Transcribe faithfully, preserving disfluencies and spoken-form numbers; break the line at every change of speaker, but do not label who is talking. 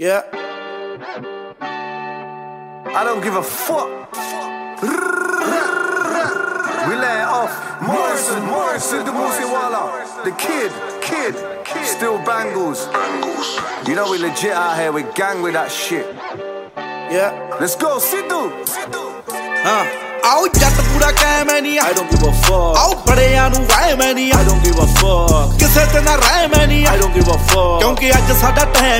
Yeah. I don't give a fuck. We lay it off. Morrison, Morrison, the Musiwala, the kid, kid, still bangles. You know we legit out here. We gang with that shit. Yeah. Let's go, Sidhu.
Huh. Aao jatt pura kaim hai nahi.
I don't give a fuck.
Aao badeyan nu vaay mai nahi.
I don't give a fuck.
Kise te na raay mai nahi.
I don't give a fuck.
Kyunki aj sada time